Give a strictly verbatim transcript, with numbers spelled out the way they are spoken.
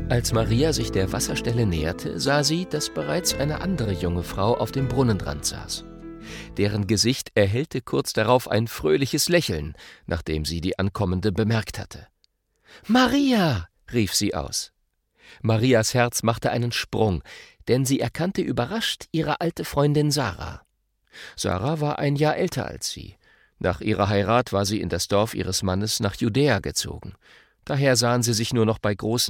Als Maria sich der Wasserstelle näherte, sah sie, dass bereits eine andere junge Frau auf dem Brunnenrand saß. Deren Gesicht erhellte kurz darauf ein fröhliches Lächeln, nachdem sie die Ankommende bemerkt hatte. »Maria!« rief sie aus. Marias Herz machte einen Sprung, denn sie erkannte überrascht ihre alte Freundin Sarah. Sarah war ein Jahr älter als sie. Nach ihrer Heirat war sie in das Dorf ihres Mannes nach Judäa gezogen. Daher sahen sie sich nur noch bei großen